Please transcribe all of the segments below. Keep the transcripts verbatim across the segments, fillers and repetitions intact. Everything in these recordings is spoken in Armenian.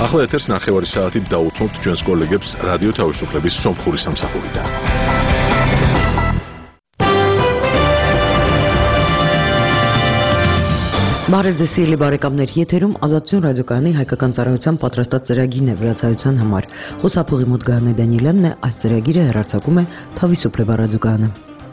ახლა ეთერს ნახევარი საათით დაუთმობთ ჩვენს კოლეგებს რადიო თავისუფლების სომხური სამსახურიდან. Բարեձեւսի բարեկամներ եթերում ազատություն ռադիոկայանի հայկական ծառայության պատրաստած ծրագիրն է վրացայության համար։ Խոսափողի մոտ Գայանե Դանիելյանն է, այս ծրագիրը հեռարձակում է Թավիսուփլեբա ռադիոկայանը։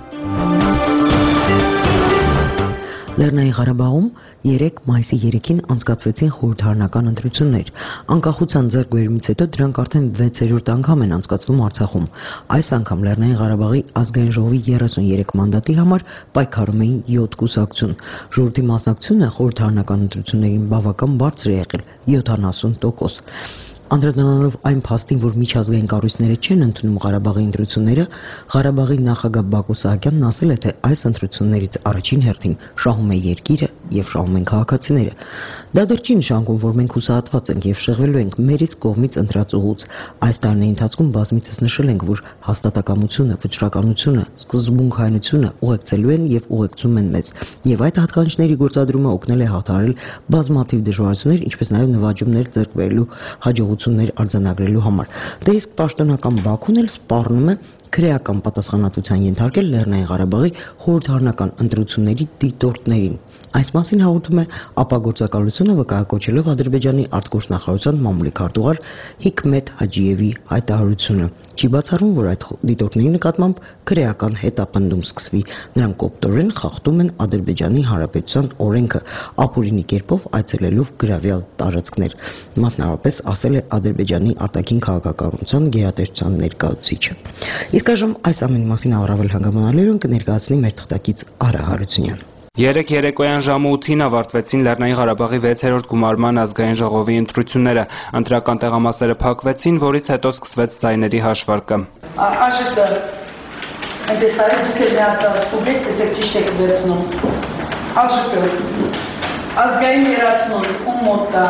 Լեռնային Ղարաբաղում երեկ մայիսի երեքին անցկացվեցին խորհրդարանական ընտրություններ։ Անկախության ձեռքբերումից հետո դրանք արդեն վեցերորդ անգամ են անցկացվում Արցախում։ Այս անգամ Լեռնային Ղարաբաղի ազգային ժողովի երեսուներեք մանդատի համար պայքարում էին յոթ կուսակցություն։ Ժողովրդի մասնակցությունը խորհրդարանական ընտրություններին բավական բարձր է եղել՝ յոթանասուն տոկոս։ Անդրադառնալով այն փաստին, որ միջազգային կառույցները չեն ընդունում Ղարաբաղի ընտրությունները, Ղարաբաղի նախագահ Բակո Սահակյանն ասել է, թե այս ընտրություններից առաջին հերթին շահում է երկիրը եւ շահում են քաղաքացիները։ Դա դեռ չի նշանակում, որ մենք հուսահատված ենք եւ շեղվելու ենք մեր իսկ կողմից ընտրած ուղուց։ Այս տարիների ընթացքում բազմիցս նշել ենք, որ հաստատակամությունը, վճռականությունը, սկզբունքայնությունը ուղեկցելու են եւ ուղեկցում են մեզ, եւ այդ հատկանիշների գործադրումը օգնել է հաղթահարել բազմաթիվ դժվարություններ, ինչպես նաեւ նվաճումներ ձեռք բերելու հաջողություններ արձանագրելու համար։ Դե իսկ պաշտոնական Բաքուն էլ սպառնում է քրեական պատասխանատվության ենթարկել Լեռնային Ղարաբաղի խորհրդարանական ընտրությունների դիտորդներին։ Այս մասին հաղորդում է ապագործակալությունը վկայակոչելով Ադրբեջանի արտգործնախարարության մամուլի քարտուղար Հիկմետ Հաջիևի հայտարարությունը։ Չի բացառվում, որ այդ դիտորդների նկատմամբ քրեական հետապնդում սկսվի։ Նրանք կոպտորեն խախտում են Ադրբեջանի Հանրապետության օրենքը, ապօրինի կերպով այցելելով գրավյալ տարածքներ։ Մասնավորապես ասել է Ադրբեջանի արտաքին քաղաքականության գերատեսչության ներկայացուցիչը։ Իսկ այժմ այս ամենի մասին առավել հանգամանալերուն կներկայացնի մեր թղթակից Արա Հարությունյան։ Երեկ երեկոյան ժամը ութին ավարտվեցին Լեռնային Ղարաբաղի վեցերորդ գումարման ազգային ժողովի ընտրությունները։ Ընտրական տեղամասերը փակվեցին, որից հետո սկսվեց ձայների հաշվարկը։ Աշկը այնպես արի դուք էլ միացած սուբյեկտ եք ճիշտ եք վերցնում։ Աշկը ազգային երացնուն ում մոտ կա։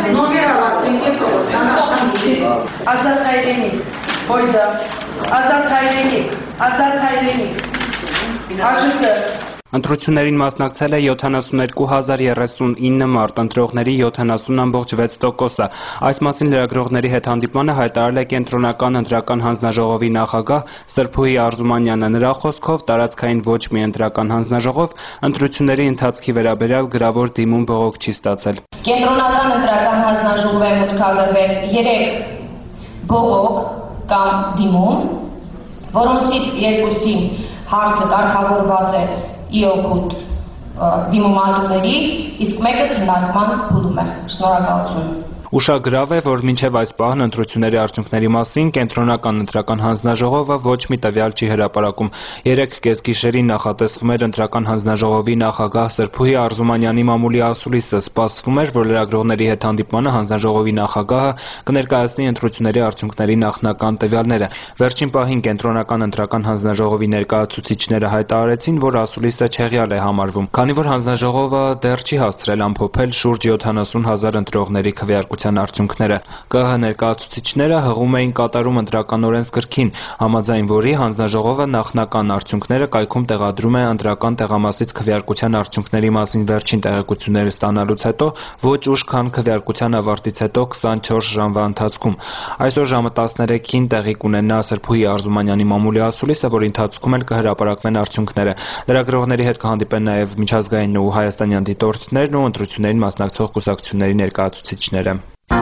Ազատ Հայրենիք, Հույզա, Ազատ Հայրենիք, Ազատ Հայրենիք, Աշկը Ընտրություններին մասնակցել է յոթանասունյոթ հազար երեսունինը մարդ, ընտրողների յոթանասուն ամբողջ վեց տոկոսը։ Այս մասին լրագրողների հետ հանդիպմանը հայտարարել է Կենտրոնական ընտրական հանձնաժողովի նախագահ Սրփուհի Արզումանյանը։ Նրա խոսքով տարածքային ոչ մի ընտրական հանձնաժողով ընտրությունների ընթացքի վերաբերյալ գրավոր դիմում բողոք չի ստացել։ Կենտրոնական ընտրական հանձնաժողով է մուտքագրվել երեք բողոք կամ դիմում, որոնցից երկուսին հարցը կարգավորված է ի օգուտ դիմումատուների, իսկ մեկը քննարկման փուլում է։ Շնորհակալություն։ Ուշագրավ է, որ մինչև այս պահն ընտրությունների արդյունքների մասին Կենտրոնական ընտրական հանձնաժողովը ոչ մի տվյալ չի հրապարակում։ Երեկ կեսգիշերին նախատեսվում էր ընտրական հանձնաժողովի նախագահ Սրփուհի Արզումանյանի մամուլի ասուլիսը։ Սպասվում էր, որ լրագրողների հետ հանդիպմանը հանձնաժողովի նախագահը կներկայացնի ընտրությունների արդյունքների նախնական տվյալները։ Վերջին պահին Կենտրոնական ընտրական հանձնաժողովի ներկայացուցիչները հայտարարեցին, որ ասուլիսը չեղյալ է համարվում, քանի որ հանձնաժողովը դեռ չի հասցրել ամփոփել շուրջ յոթանասուն հազար ընտրողների քվեարկության արդյունքները։ ԿՀ ներկայացուցիչները հղում էին կատարում ընտրական օրենսգրքին, համաձայն որի հանձնաժողովը նախնական արդյունքները կայքում տեղադրում է ընտրական տեղամասից քվեարկության արդյունքների մասին վերջին տեղեկությունները ստանալուց հետո ոչ ուշ, քան քվեարկության ավարտից հետո քսանչորս ժամվա ընթացքում։ Այսօր ժամը տասներեքին տեղի կունենա Սրփուհի Արզումանյանի մամուլի ասուլիսը, որի ընթացքում էլ կհրապարակվեն արդյունքները։ Լրագրողների հետ կհանդիպեն նաև միջազգային ու հայաստանյան դիտորդներն ու ընտրություններին մասնակցող կուսակցությունների ներկայացուցիչները։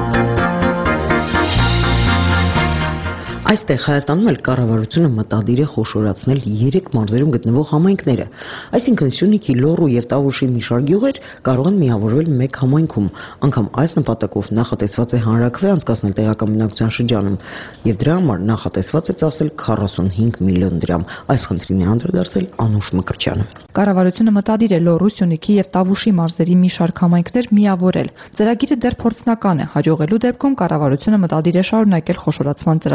Այստեղ Հայաստանում էլ կառավարությունը մտադիր է խոշորացնել երեք մարզերում գտնվող համայնքները։ Այսինքն Սյունիքի, Լոռու եւ Տավուշի մի շարք գյուղեր կարող են միավորվել մեկ համայնքում։ Անգամ այս նպատակով նախատեսված է հանրաքվե անցկացնել տեղական բնակչության շրջանում, եւ դրա համար նախատեսված է ծախսել քառասունհինգ միլիոն դրամ։ Այս խնդրին է անդրադարձել Անուշ Մկրտչյանը։ Կառավարությունը մտադիր է Լոռու, Սյունիքի եւ Տավուշի մարզերի մի շարք համայնքներ միավորել։ Ծրագիրը դեռ փորձնական է, հաջողելու դեպքում կառավարությունը մտադիր է շարունակել խոշորացման ծրագիրը։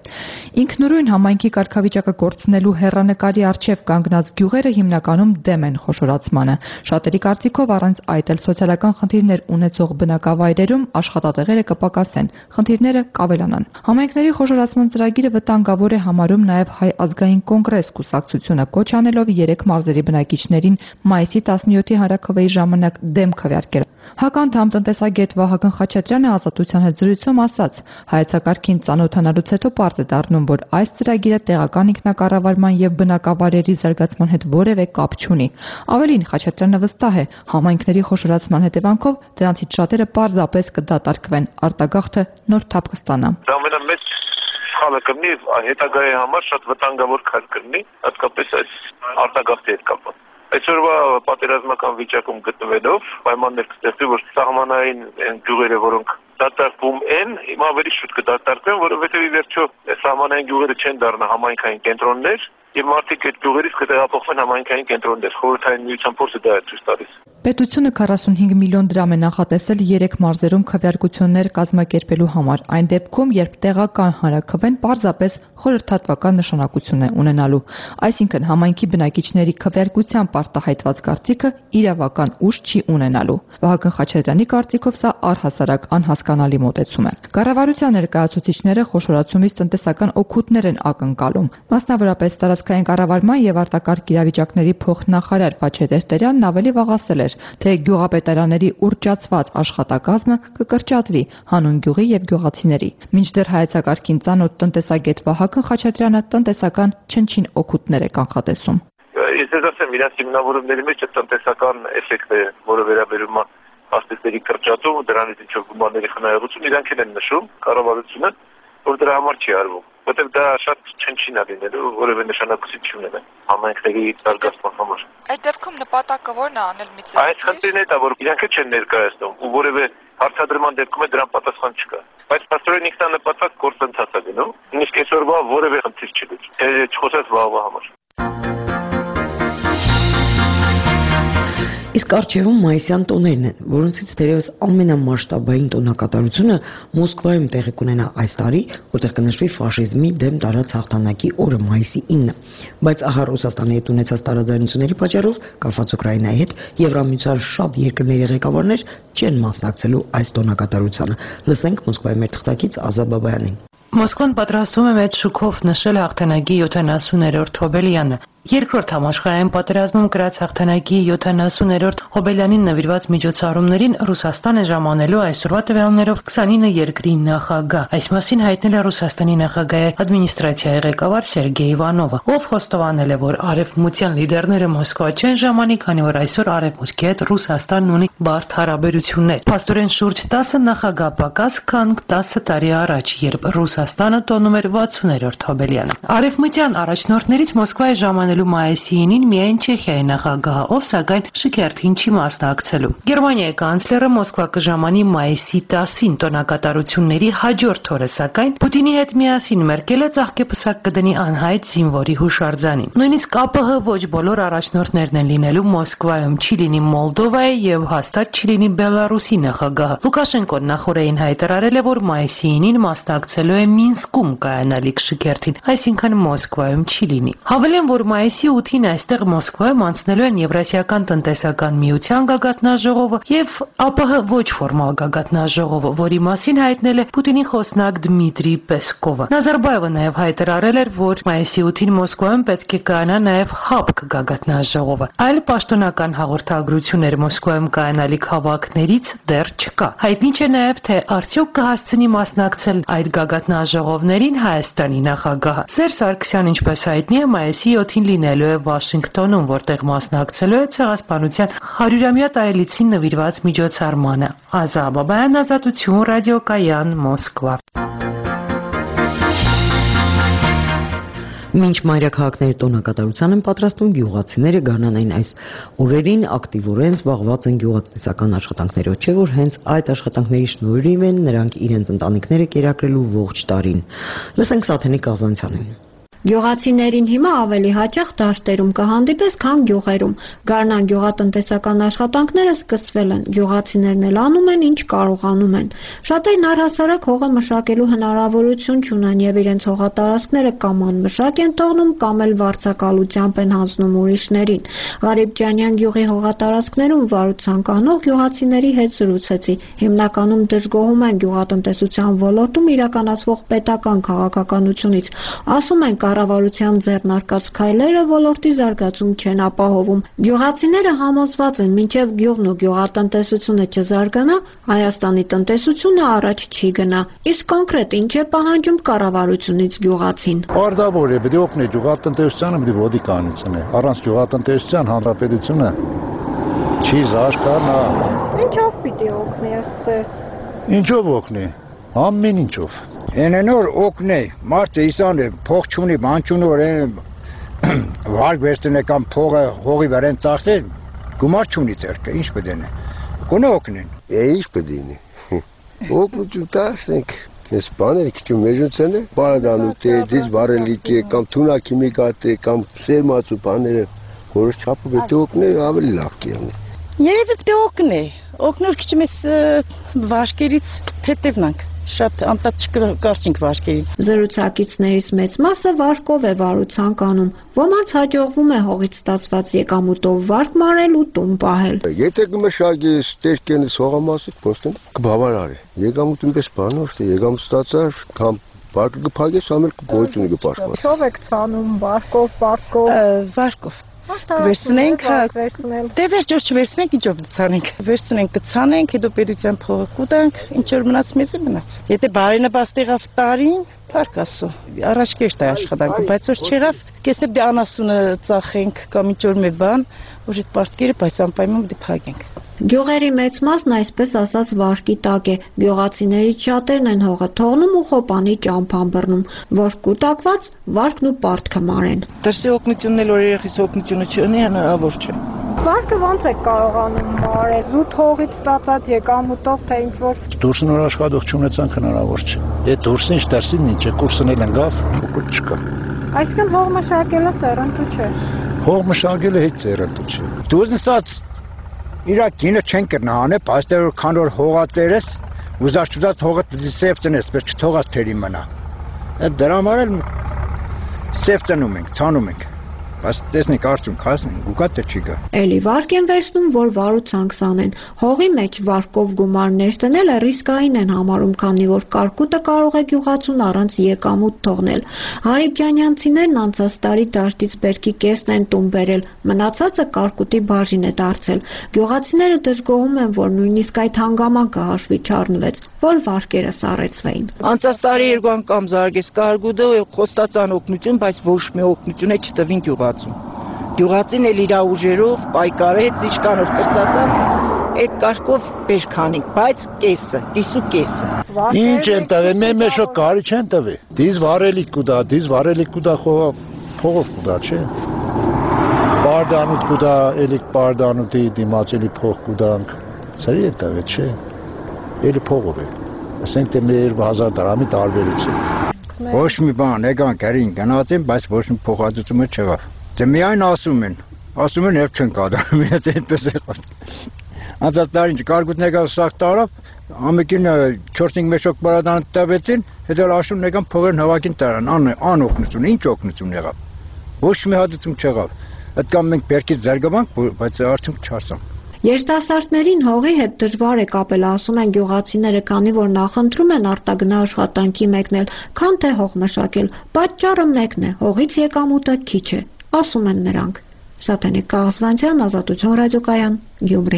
Ինքնուրույն համայնքի կարգավիճակը կորցնելու հեռանկարի առջև կանգնած գյուղերը հիմնականում դեմ են խոշորացմանը։ Շատերի կարծիքով առանց այդ էլ սոցիալական խնդիրներ ունեցող բնակավայրերում աշխատատեղերը կպակասեն, խնդիրները կավելանան։ Համայնքների խոշորացման ծրագիրը վտանգավոր է համարում նաև Հայ ազգային կոնգրես կուսակցությունը, կոչ անելով երեք մարզերի բնակիչներին մայիսի տասնյոթի հանրաքվեի ժամանակ դեմ քվեարկել։ Հականդամ տնտեսագետ Վահագն Խաչատրյանը Ազատության հետ զրույցում ասաց. հայեցակարգին ծանոթանալուց հետո պարզ է դառնում, որ այս ծրագիրը տեղական ինքնակառավարման եւ բնակավայրերի զարգացման հետ որևէ կապ չունի։ Ավելին, Խաչատրյանը վստահ է, համայնքների խոշորացման հետևանքով դրանցից շատերը պարզապես կդատարկվեն, արտագաղթը նոր թափ կստանա։ Ամենամեծ սխալը կլինի հետագայի համար շատ վտանգավոր քայլ կլինի, հատկապես այս արտագաղթի հետ կապված։ Այսօրվա պատերազմական վիճակում գտնվելով պայմաններ կստեղծվի, որ սահմանային այն գյուղերը, որոնք դատարկվում են, հիմա ավելի շուտ կդատարկվեն, որովհետև ի վերջո սահմանային գյուղերը չեն դառնա համայնքային կենտրոններ, եւ մարդիկ այդ գյուղերից կտեղափոխվեն համայնքային կենտրոններ։ Խորհրդային միության փորձը դա է ցույց տալիս։ Պետությունը քառասունհինգ միլիոն դրամ է նախատեսել երեք մարզերում քվեարկություններ կազմակերպելու համար, այն դեպքում, երբ տեղական հանրաքվեն պարզապես խորհրդատվական նշանակություն է ունենալու, այսինքն համայնքի բնակիչների քվեարկության պարտահայտված կարծիքը իրավական ուժ չի ունենալու։ Վահագն Խաչատրյանի կարծիքով սա առհասարակ անհասկանալի մոտեցում է։ Կառավարության ներկայացուցիչները խոշորացումից տնտեսական օգուտներ են ակնկալում։ Մասնավորապես տարածքային կառավարման եւ արտակարգ իրավիճակների փոխնախարար Վաչե Տերտերյանն ավելի վաղասել էր, թե գյուղապետարանների ուռճացված աշխատակազմը կկրճատվի հանուն գյուղի եւ գյուղացիների։ Մինչդեռ հայեցակարգին ծանոթ տնտեսագետ Վահագն Խաչատրյանը տնտեսական չնչին օգուտներ է կանխատեսում։ Ես ասեմ, իրանց հիմնավորումների մեջ տնտեսական էֆեկտ է, որը վերաբերում է ասպետների կրճատում, դրանից ինչ-որ գումարների խնայողություն, իրանք են նշում կառավարությունը, որ դրա համար չի արվում, որտեղ դա շատ չնչին է լինելու, որևէ նշանակություն չի ունենա համայնքների զարգացման համար։ Այդ դեպքում նպատակը ո՞րն է անել միցե։ Այս խնդիրն է դա, որ իրանք չեն ներկայացնում ու որևէ հարցադրման դեպքում է դրան պատասխան չկա։ Բայց պաստորեն ինքնանպատակ գործընթաց է գնում, նույնիսկ այսօրվա որևէ խնդիր չի լուծում, չխոսած վաղվա համար։ Իսկ առջևում մայիսյան տոներն են, որոնցից թերևս ամենամասշտաբային տոնակատարությունը Մոսկվայում տեղի կունենա այս տարի, որտեղ կնշվի ֆաշիզմի դեմ տարած հաղթանակի օրը մայիսի ինը։ Բայց ահա Ռուսաստանի հետ ունեցած տարաձայնությունների պատճառով, կապված Ուկրաինայի հետ, Եվրամիության շատ երկրների ղեկավարներ չեն մասնակցելու այս տոնակատարությանը։ Լսենք Մոսկվայի մեր թղթակից Ազա Բաբայանին։ Մոսկվան պատրաստվում է մեծ շուկով նշել հաղթանակի յոթանասուներորդ հոբելյանը։ Երկրորդ համաշխարհային պատերազմում կրած հաղթանակի յոթանասուներորդ հոբելյանին նվիրված միջոցառումներին Ռուսաստանը ժամանելու այսօրվա տվյալներով քսանինը երկրի նախագահ։ Այս մասին հայտնել է Ռուսաստանի նախագահի ադմինիստրացիայի ղեկավար Սերգեյ Իվանովը, ով խոստովանել է, որ արևմտյան լիդերները Մոսկվա չեն ժամանի, քանի որ այսօր արևմուտքի հետ Ռուսաստանն ունի բարդ հարաբերություններ։ Փաստորեն շուրջ տասը նախագահ պակաս, քան տասը տարի առաջ, երբ Ռուսաստանը տոնում էր վաթսուներորդ հոբելյանը։ Արևմտյան առաջնորդներից Մոսկվայի ժամանելու մայիսի ինին միայն Չեխիայի նախագահը, ով սակայն շքերթին չի մասնակցելու։ Գերմանիայի կանցլերը Մոսկվա կժամանի մայիսի տասին տոնակատարությունների հաջորդ օրը, սակայն Պուտինի հետ միասին Մերկելը ծաղկեպսակ կդնի անհայտ զինվորի հուշարձանին։ Նույնիսկ ԱՊՀ ոչ բոլոր առաջնորդներն են լինելու Մոսկվայում, չի լինի Մոլդովայի եւ հաստատ չի լինի Բելարուսի նախագահը։ Լուկաշենկոն նախորդին հայտարարել է, որ մայիսի ինին մասնակցելու է Մինսկում կայանալիք շքերթին, այսինքն Մոսկվայում չի լինի։ Հավելեն, որ մայիսի ութին այստեղ Մոսկվայում անցնելու են Եվրասիական տնտեսական միության գագաթնաժողովը եւ ԱՊՀ ոչ ֆորմալ գագաթնաժողովը, որի մասին հայտնել է Պուտինի խոսնակ Դմիտրի Պեսկովը։ Նազարբաևը նաեւ հայտարարել էր, որ մայիսի ութին Մոսկվայում պետք է կայանա նաեւ ՀԱՊԿ գագաթնաժողովը։ Այլ պաշտոնական հաղորդագրություններ Մոսկվայում կայանալիք հավաքներից դեռ չկա։ Հայտնի չէ նաեւ, թե արդյոք կհասցնի մասնակցել այդ գագաթնաժողովներին Հայաստանի նախագահը։ Սերժ Սարգսյանն, ինչպես հայտնի է, մայիսի յոթին լինելու է Վաշինգտոնում, որտեղ մասնակցելու է ցեղասպանության հարյուրամյա տարելիցին նվիրված միջոցառմանը։ Ազա Բաբայան, Ազատություն, ռադիոկայան, Մոսկվա։ Մինչ մայրաքաղաքների տոնակատարության են պատրաստվում, գյուղացիները գարնանային այս օրերին ակտիվորեն զբաղված են գյուղատնտեսական աշխատանքներով, չէ՞ որ հենց այդ աշխատանքների շնորհիվ են նրանք իրենց ընտանիքները կերակրելու ողջ տարին։ Լսենք Սաթենիկ Աղզանցյանին։ Գյուղացիներին հիմա ավելի հաճախ դաշտերում կհանդիպես, քան գյուղերում։ Գարնան գյուղատնտեսական աշխատանքները սկսվել են, գյուղացիներն էլ անում են, ինչ կարողանում են։ Շատերն առհասարակ հողը մշակելու հնարավորություն չունեն եւ իրենց հողատարածքները կամ անմշակ են թողնում, կամ էլ վարձակալությամբ են հանձնում ուրիշներին։ Ղարիբջանյան գյուղի հողատարածքներում վարության կանող գյուղացիների հետ զրուցեցի։ Հիմնականում դժգոհում են գյուղատնտեսության ոլորտում իրականացվող պետական քաղաքականությունից։ Ասում են, կառավարության ձեռնարկած քայլերը ոլորտի զարգացում չեն ապահովում։ Գյուղացիները համոզված են, մինչև գյուղն ու գյուղատնտեսությունը չզարգանա, Հայաստանի տնտեսությունը առաջ չի գնա։ Իսկ կոնկրետ ինչ է պահանջում կառավարությունից գյուղացին։ Արդյոք է պետք է օգնի գյուղատնտեսությանը, պետք է ոդի կանցնի։ Առանց գյուղատնտեսության հանրապետությունը չի զարգանա։ Ինչով պիտի օգնի ասես։ Ինչով օգնի։ Ամեն ինչով։ Ենենոր օգնի, մարդը իսան է, փող չունի, բան չունի, որ վարկ վերցնի կամ փողը հողի վրա են ծախսել, գումար չունի ձեռքը, ինչ պետք է։ Գոնե օգնեն։ Է ինչ պետք է։ Օգնություն տասենք, այս բաները քիչ մեջոցն է, բարադանուտ է, դից բարելիք է, կամ թունաքիմիկատ է, կամ սերմացու բաները, որոշ չափով պետք է օգնի, ավելի լավ կլինի։ Երևի պետք է օգնի, օգնոր քիչ մեզ վարկերից հետևնանք։ Շատ անտած չկարծինք վարկերին։ Զրուցակիցներից մեծ մասը վարկով է վարության կանում։ Ոմանց հաջողվում է հողից ստացված եկամուտով վարկ մարել ու տուն պահել։ Եթե կմշակի ստերկենից հողամասը, պոստեն կբավարարի։ Եկամուտը պես բան ոչ թե եկամուտ ստացար, կամ վարկը կփակես, ամեն գոյությունը կպաշտպանես։ Ինչով եք ցանում, վարկով, պարկով։ Վարկով։ Վերցնենք, դե վերջով չվերցնենք, ինչով դցանենք։ Վերցնենք, կցանենք, հետո պետության փողը կուտանք, ինչ որ մնաց մեզ է մնաց։ Եթե բարենպաստ եղավ տարին, փառք Աստծո, առաջ կերտ է աշխատանքը, բայց որ չեղավ, կեսնե դե անասունը ծախենք կամ ինչ որ մի բան, որ այդ պարտքերը բայց անպայման դե փակենք։ Գյուղերի մեծ մասն այսպես ասած վարկի տակ է, գյուղացիներից շատերն են հողը թողնում ու խոպանի ճամփան բռնում, որ կուտակված վարկն ու պարտքը մարեն։ Դրսի օգնությունն էլ որ երեխիս օգնությունը չունի, հնարավոր չէ։ Վարկը ոնց է կարողանում մարել, զուտ հողից ստացած եկամուտով թե ինչ որ։ Դուրսն որ աշխատող չունեցանք հնարավոր չէ։ Այդ դուրսին դրսին ինչ է, կուրսն էլ ընկավ, փոքր չկա։ Այսինքն հող մշակելը ծերնդու չէ։ Հող մշակելը հետ ծերնդու չէ։ Դուրսն ստաց իրա կինը չեն կրնահանը, բայց դեռ քան որ հողատերես, ուզած հողը սեփցնես, բայց չթողած թերի մնա։ Այդ դրա համար էլ սեփցնում ենք, ցանում ենք։ Բայց տեսնենք արդյունք հասնեն, գուկա թե չի գա։ Էլի վարկ են վերցնում, որ վարուցանք սանեն։ Հողի մեջ վարկով գումարներ տնելը ռիսկային են համարում, քանի որ կարկուտը կարող է գյուղացուն առանց եկամուտ թողնել։ Ղարիբջանյանցիներն անցած տարի դաշտից բերքի կեսն են տուն բերել, մնացածը կարկուտի բաժին է դարձել։ Գյուղացիները դժգոհում են, որ նույնիսկ այդ հանգամանքը հաշվի չառնվեց, որ վարկերը սառեցվեին։ Անցած տարի երկու անգամ զարգեց կարկուտը, խոստացան օգնություն, բայց ոչ մի օգնություն չտվին գյուղացուն։ Գյուղացին էլ իր ուժերով պայքարեց, իշկանով կրծածան, այդ կարկով բեր քանինք, բայց կեսը, դիսու կեսը։ Ինչ են տվել, մեր մեջ կարի չեն տվել։ Դիզ վարելիք կուտա, դիզ վարելիք կուտա փողով կուտա, չէ։ Բարդանուտ կուտա, էլիկ բարդանուտի դիմաց էլի փող կուտանք։ Սարի է տվել, չէ։ Էլի փողով է։ Ասենք թե մեր երկու հազար դրամի տարբերություն։ Ոչ մի բան, եկան գարին գնացին, բայց ոչ մի փոխհատուցումը չեղավ։ Դե միայն ասում են, ասում են երբ չեն կատարում, եթե այդպես է։ Անցած տարին կարկուտն եկավ սաղ տարավ, ամեկին չորս-հինգ մեշոկ բարադան տվեցին, հետո աշուն եկան փողերն հավաքին տարան, անօգնություն, ինչ օգնություն եղավ։ Ոչ մի հատուցում չեղավ։ Այդ կամ մենք բերքից զարգանանք, բայց արդյունք չարսանք։ Երիտասարդներին հողի հետ դժվար է կապել, ասում են գյուղացիները, քանի որ նախընտրում են արտագնա աշխատանքի մեկնել, քան թե հող մշակել։ Պատճառը մեկն է, հողից եկամուտը քիչ է, ասում են նրանք։ Սաթենիկ Կաղասվանցյան, Ազատություն ռադիոկայան, Գյումրի։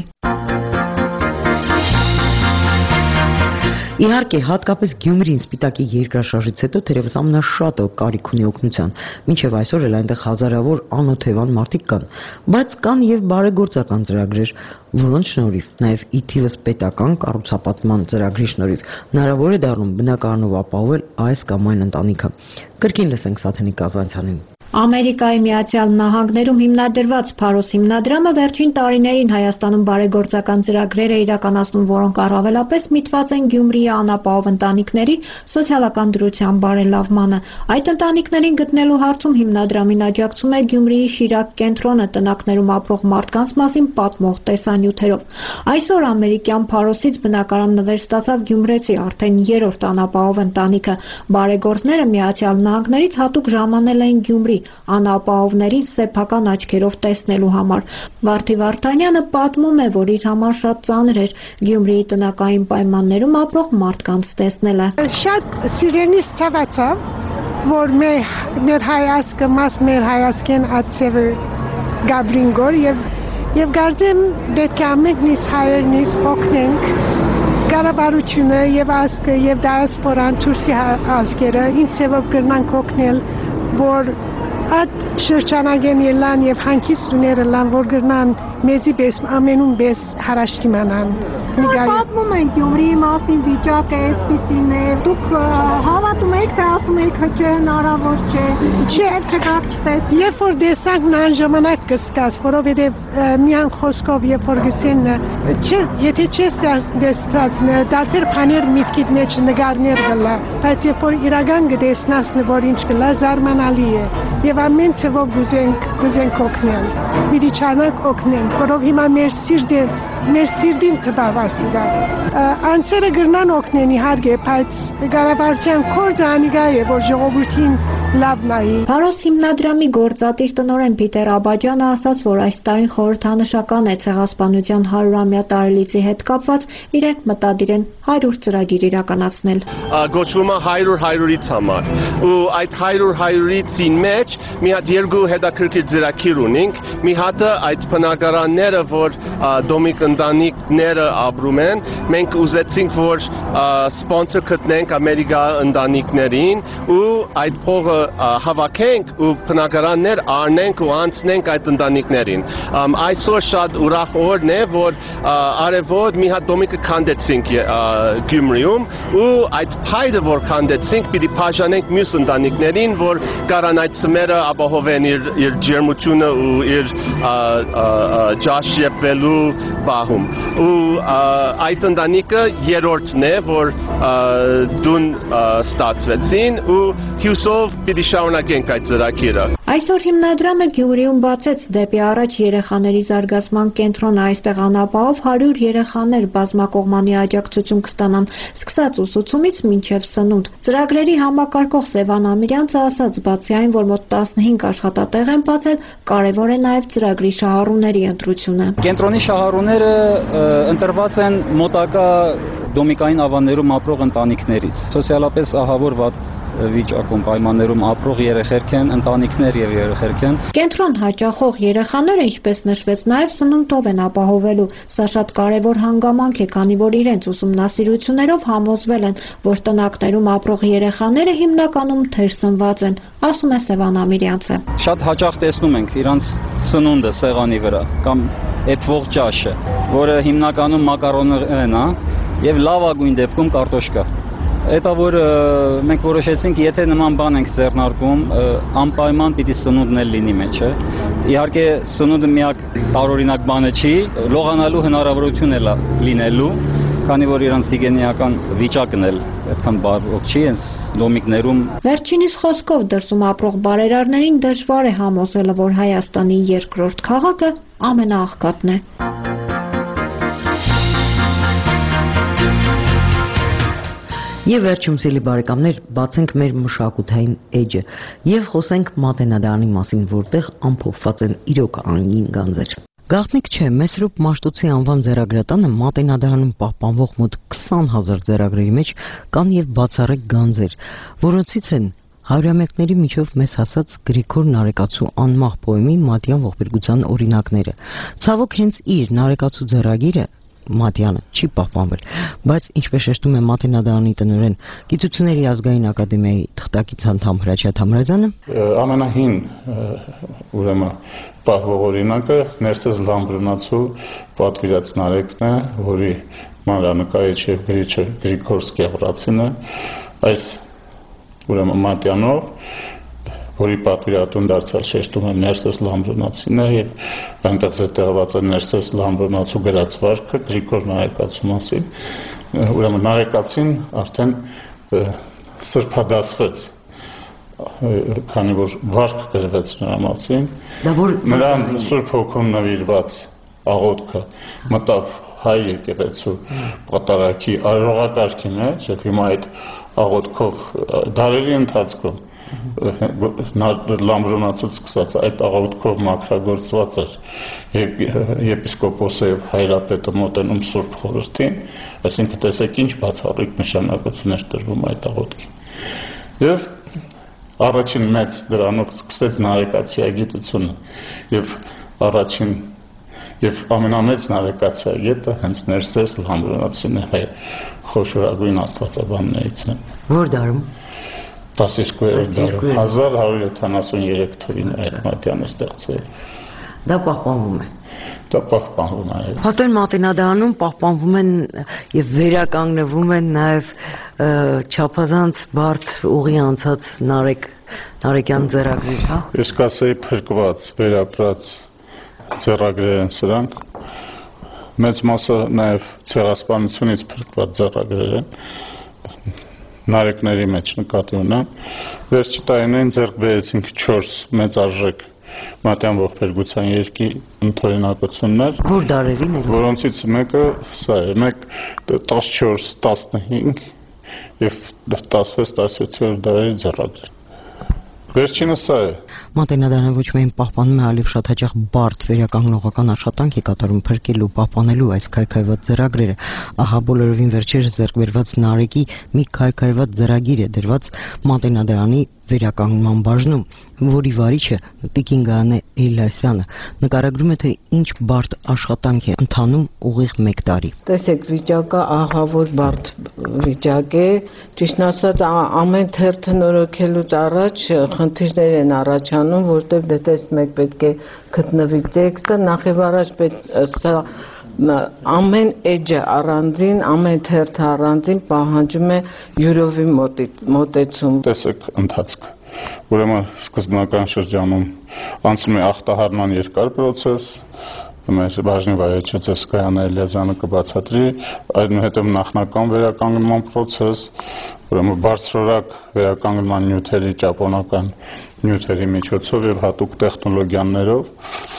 Իհարկե, հատկապես Գյումրին սպիտակի երկրաշարժից հետո թերևս ամենաշատը կարիք ունի օգնության, մինչև այսօր էլ այնտեղ հազարավոր անօթևան մարդիկ կան, բայց կան եւ բարեգործական ծրագրեր, որոնց շնորհիվ նաեւ ի թիվս պետական կառուցապատման ծրագրի շնորհիվ հնարավոր է դառնում բնակարանով ապահովել այս կամ այն ընտանիքը։ Կրկին լսենք Սաթենիկ Կազանցյանին։ Ամերիկայի Միացյալ Նահանգներում հիմնադրված Փարոս հիմնադրամը վերջին տարիներին Հայաստանում բարեգործական ծրագրեր է իրականացնում, որոնք առավելապես միտված են Գյումրիի անապահով ընտանիքների սոցիալական դրության բարելավմանը։ Այդ ընտանիքներին գտնելու հարցում հիմնադրամին աջակցում է Գյումրիի Շիրակ կենտրոնը տնակներում ապրող մարդկանց մասին պատմող տեսանյութերով։ Այսօր ամերիկյան Փարոսից բնակարան նվեր ստացավ գյումրեցի արդեն երրորդ անապահով ընտանիքը։ Բարեգործները Միացյալ Նահանգներից հատուկ ժամանել էին Գյումրի անապահովներին սեփական աչքերով տեսնելու համար։ Վարդի Վարդանյանը պատմում է, որ իր համար շատ ծանր էր Գյումրիի տնական պայմաններում ապրող մարդկանց տեսնելը։ Շատ սիրենից ցավացավ, որ մեր հայացքը մաս մեր հայացքեն ածևը Գաբրինգոր եւ եւ գարձեմ պետք է ամենքնից հայերնից օգնենք կառավարությունը եւ ազգը եւ դիասպորան ցույցի ազգերը ինձեւ կրնանք օգնել, որ այդ շրջանագեն ելան եւ հանգիստուները լան, որ գրնան մեզի պես ամենում պես հարաշտիմանան։ Պատմում են Գյումրիի մասին վիճակը այսպիսին է, դուք հավատում եք, թե ասում եք չէ, հնարավոր չէ։ Չէ, չկար չտես։ Երբ որ տեսանք նան ժամանակ կսկաց, որովհետեւ միան խոսքով երբ որ գսեն, չէ, եթե չես տեսած դարբեր բաներ միտքիդ մեջ նկարներ գլա, բայց երբ որ իրական գտեսնաս, որ ինչ գլա զարմանալի է։ Եվ ամեն ցավով գուզենք, գուզենք օգնել։ Միլիչանակ օգնենք, որով հիմա մեր սիրտը, մեր սիրտին տբավասիգա։ Անցերը գրնան օգնեն իհարկե, բայց կառավարության կորձը անիգա է, որ ժողովրդին լավ նայի։ Փարոս հիմնադրամի գործադիր տնօրեն Պիտեր Աբաջյանը ասաց, որ այս տարին խորհրդանշական է ցեղասպանության հարյուրամյա տարելիցի հետ կապված, իրենք մտադիր են հարյուր ծրագիր իրականացնել։ Գոչվում է հարյուր հարյուրից համար։ Ու այդ հարյուր հարյուրիցին մեջ մի հատ երկու հետաքրքիր ծրագիր ունենք։ Մի հատը այդ բնակարանները, որ դոմիկ ընտանիքները ապրում են, մենք ուզեցինք, որ սպոնսոր գտնենք Ամերիկա ընտանիքներին ու այդ փողը հավաքենք ու բնակարաններ առնենք ու անցնենք այդ ընտանիքներին։ Այսօր շատ ուրախ օրն է, որ արևոտ մի հատ դոմիկը քանդեցինք Գյումրիում ու այդ փայլը, որ քանդեցինք, պիտի բաժանենք մյուս ընտանիքներին, որ կարան այդ ծմերը ապահովեն իր ջերմությունը ու իր ջաշեպվելու բահում։ Ու այդ ընտանիքը երրորդն է, որ դուն ստացվեցին ու հյուսով պիտի շարունակենք այդ ծրագիրը։ Այսօր հիմնադրամը Գյումրիում բացեց դեպի առաջ երեխաների զարգացման կենտրոնը, այստեղ անապահով հարյուր երեխաներ բազմակողմանի աջակցություն կստանան, սկսած ուսուցումից մինչև սնունդ։ Ծրագրերի համակարգող Սևան Ամիրյանցը ասաց, բացի այն, որ մոտ տասնհինգ աշխատատեղ են բացել, կարևոր է նաև ծրագրի շահառուների ընտրությունը։ Կենտրոնի շահառուները ընտրված են մոտակա դոմիկային ավաններում ապրող ընտանիքներից, սոցիալապես ահավոր վատ վիճակում պայմաններում ապրող երեխեք են, ընտանիքներ եւ երեխեք են։ Կենտրոն հաճախող երեխաները, ինչպես նշվեց, նաև սնունդով են ապահովելու։ Սա շատ կարևոր հանգամանք է, քանի որ իրենց ուսումնասիրություններով համոզվել են, որ տնակներում ապրող երեխաները հիմնականում թերսնված են, ասում է Սևան Ամիրյանցը։ Շատ հաճախ տեսնում ենք իրանց սնունդը սեղանի վրա կամ էփվող ճաշը, որը հիմնականում մակարոններ են, եւ լավագույն դեպքում կարտոշկա։ Հետո որ մենք որոշեցինք, եթե նման բան ենք ձեռնարկում, անպայման պիտի սնունդն էլ լինի մեջը։ Իհարկե սնունդը միակ տարօրինակ բանը չի, լողանալու հնարավորություն է լինելու, քանի որ իրանց հիգիենական վիճակն էլ այդքան բարոյ չի, հենց դոմիկներում։ Վերջինիս խոսքով դրսում ապրող բարերարներին դժվար է համոզելը, որ Հայաստանի երկրորդ քաղաքը ամենաաղքատն է։ Եվ վերջում սիրելի բարեկամներ, բացենք մեր մշակութային էջը եւ խոսենք Մատենադարանի մասին, որտեղ ամփոփված են իրոք անգին գանձեր։ Գաղտնիք չէ, Մեսրոպ Մաշտոցի անվան ձեռագրատանը Մատենադարանում պահպանվող մոտ քսան հազար ձեռագրերի մեջ կան եւ բացառիկ գանձեր, որոնցից են հարյուրամյակների միջով մեզ հասած Գրիգոր Նարեկացու անմահ պոեմի Մատյան ողբերգության օրինակները։ Ցավոք հենց իր Նարեկացու ձեռագիրը Մատյանը չի պահպանվել, բայց ինչպես շեշտում է Մատենադարանի տնօրեն Գիտությունների ազգային ակադեմիայի թղթակից անդամ Հրաչյա Թամրազյանը, ամենահին ուրեմն պահվող օրինակը Ներսես Լամբրնացու պատվիրած Նարեկն է, որի մանրանկարիչ եւ գրիչը Գրիգոր Սկեղրացին է, այս ուրեմն Մատյանով որի պատվիրատուն դարձյալ շեշտում է Ներսես Լամբրոնացին է եւ այնտեղ զետեղված է Ներսես Լամբրոնացու գրած վարքը Գրիգոր Նարեկացու մասին, ուրեմն Նարեկացին արդեն սրբադասվեց, քանի որ վարք գրվեց նրա մասին, նրան Սուրբ Հոգում նվիրված աղոթքը մտավ հայ եկեղեցու պատարագի արարողակարգի մեջ եւ հիմա այդ աղոթքով դարերի ընթացքում Լամբրոնացուց սկսած այդ աղոթքով մաքրագործված էր եպիսկոպոսը եւ հայրապետը մոտենում Սուրբ Խորհրդին, այսինքն տեսեք ինչ բացառիկ նշանակություն էր տրվում այդ աղոթքին։ Եվ առաջին մեծ դրանով սկսվեց Նարեկացիագիտությունը եւ առաջին եւ ամենամեծ Նարեկացիագետը հենց Ներսես Լամբրոնացին է, խոշորագույն աստվածաբաններից է։ Որ դարում տասներկուերորդ դարում հազար հարյուր յոթանասուներեք թվին այդ մատյանը ստեղծվել։ Դա պահպանվում է։ Դա պահպանվում է։ Հաստատ Մատենադարանում պահպանվում են եւ վերականգնվում են նաեւ չափազանց բարդ ուղի անցած Նարեկ Նարեկյան ձեռագրեր, հա։ Ես կասեի փրկված, վերապրած ձեռագրեր են սրանք։ Մեծ մասը նաեւ ցեղասպանությունից փրկված ձեռագրեր են։ Նարեկների մեջ նկատի ունեմ, վերջի տարիներին ձեռք բերեցինք չորս մեծ արժեք մատյան ողբերգության երկի ընդօրինակություններ, որ դարերին էր, որոնցից մեկը սա է, մեկ տասնչորս տասնհինգ եւ տասնվեց տասնյոթ դարերի ձեռագրեր։ Վերջինը սա է։ Մատենադարանը ոչ միայն պահպանում է, այլև շատ հաճախ բարդ վերականգնողական աշխատանք է կատարում փրկելու, պահպանելու այս քայքայված ձեռագրերը։ Ահա բոլորովին վերջերս ձեռք բերված Նարեկի մի քայքայված ձեռագիր է դրված Մատենադարանի վերականգնման բաժնում, որի վարիչը Տիկին Գայանե Էլիասյանը նկարագրում է, թե ինչ բարդ աշխատանք է ընթանում ուղիղ մեկ տարի։ Տեսեք, վիճակը ահա որ բարդ վիճակ է, ճիշտ ասած ամեն թերթը նորոգելուց առաջ խնդիրներ են առաջանում, որտեղ դե տեսնում եք պետք է գտնվի տեքստը, նախ եւ առաջ պետք սա ամեն էջը առանձին, ամեն թերթը առանձին պահանջում է յուրովի մոտեցում։ Տեսեք ընթացքը, ուրեմն սկզբնական շրջանում անցնում է ախտահարման երկար process, մեր բաժնի վարիչը Գայանե Էլիասյանը կբացատրի, այնուհետև նախնական վերականգնման process, ուրեմն բարձրորակ վերականգնման նյութերի ճապոնական նյութերի միջոցով եւ հատուկ տեխնոլոգիաներով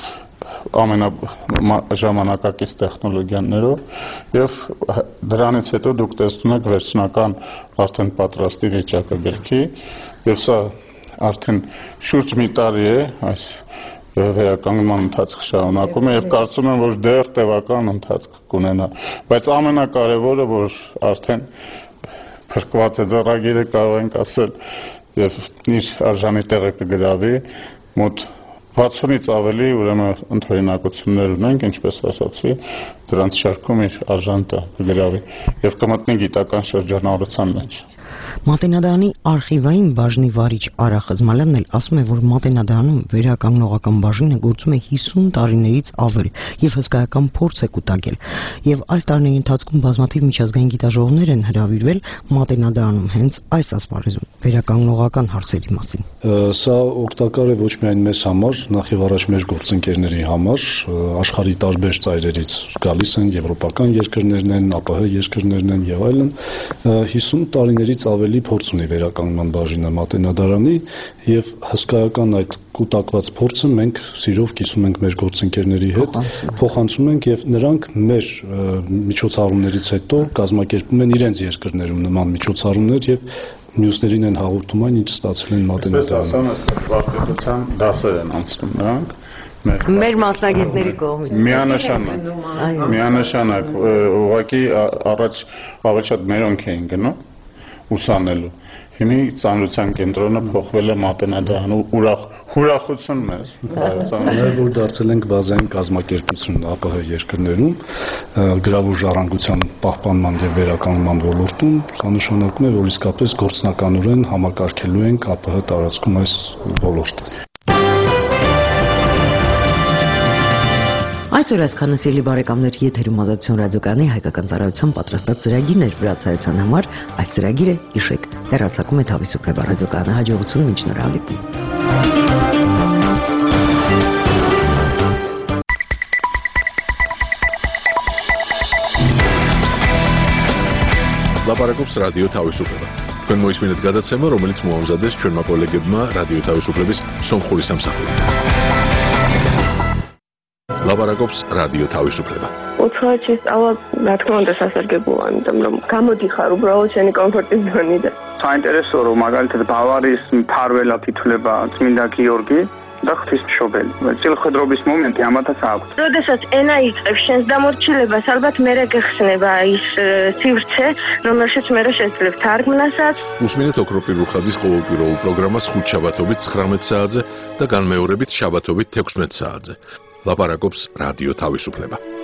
ամենաժամանակակից տեխնոլոգիաներով եւ դրանից հետո դուք տեսնում եք վերջնական արդեն պատրաստի վիճակագրքի եւ սա արդեն շուրջ մի տարի է այս վերականգնման ընթացքը շարունակում է եւ կարծում եմ որ դեռ տևական ընթացք կունենա, բայց ամենակարևորը որ արդեն փրկված է ձեռագիրը կարող ենք ասել եւ իր արժանի տեղը կգրավի մոտ վաթսունից ավելի ուրեմն ընդօրինակություններ ունենք, ինչպես ասացի, դրանց շարքում իր արժանտը կգրավի եւ կմտնի գիտական շրջանառության մեջ։ Մատենադարանի արխիվային բաժնի վարիչ Արա Խզմալյանն էլ ասում է, որ Մատենադարանում վերականգնողական բաժինը գործում է հիսուն տարիներից ավել եւ հսկայական փորձ է կուտակել եւ այս տարիների ընթացքում բազմաթիվ միջազգային գիտաժողովներ են հրավիրվել Մատենադարանում հենց այս ասպարեզում վերականգնողական հարցերի մասին։ Սա օգտակար է ոչ միայն մեզ համար, նախ եւ առաջ մեր գործընկերների համար, աշխարհի տարբեր ծայրերից գալիս են եվրոպական երկրներն են, ԱՊՀ երկրներն են եւ այլն, հիսուն տարիներից ավելի փորձ ունի վերականգնման բաժինը Մատենադարանի եւ հսկայական այդ կուտակված փորձը մենք սիրով կիսում ենք մեր գործընկերների հետ, փոխանցում ենք եւ նրանք մեր միջոցառումներից հետո կազմակերպում են իրենց երկրներում նման միջոցառումներ եւ մյուսներին են հաղորդում այն ինչ ստացել են Մատենադարանում։ Այսպես ասեմ, վարպետության դասեր են անցնում նրանք մեր մասնագետների կողմից։ Միանշանակ, միանշանակ, ուղղակի առաջ ավելի շատ մերոնք էին գնում ուսանելու։ Հիմա ծանրության կենտրոնը փոխվել է Մատենադարան ու ուրախ հուրախություն մեզ։ Մեր որ դարձել ենք բազային կազմակերպություն ԱՊՀ երկրներում գրավոր ժառանգության պահպանման եւ վերականգնման ոլորտում, սա նշանակում է, որ իսկապես գործնականորեն համակարգելու ենք ԱՊՀ տարածքում այս ոլորտը։ Այսօր այսքանը սիրելի բարեկամներ, եթերում Ազատություն ռադիոկայանի հայկական ծառայության պատրաստած ծրագիրն էր վրացայության համար։ Այս ծրագիրը հիշեք, հեռարձակում է Թավիսուկ ռադիոկայանը։ Հաջողություն մինչ նոր հանդիպում։ Լապարակոպս ռադիո Թավիսուկը։ Თქვენ მოისმინეთ გადაცემა, რომელიც მოამზადეს ჩვენმა კოლეგებმა რადიო თავისუფლების სომხური სამსახური. ლაპარაკობს რადიო თავისუფლება. უცხოეთში სწავლა, რა თქმა უნდა, სასარგებლოა, იმიტომ რომ გამოდიხარ უბრალოდ შენი კომფორტის ზონიდან. საინტერესოა, რომ მაგალითად ბავარიის მფარველად ითვლება წმინდა გიორგი და ღვთისმშობელი. წილხედრობის მომენტი ამათაც აქვს. როდესაც ენა იწყებს შენს დამორჩილებას, ალბათ მერე გეხსნება ის სივრცე, რომელშიც მერე შეძლებ თარგმნასაც. უსმინეთ ოქროპირ რუხაძის ყოველკვირეულ პროგრამას ხუთშაბათობით ცხრამეტ საათზე და განმეორებით შაბათობით თექვსმეტ საათზე. ლაპარაკობს რადიო თავისუფლება.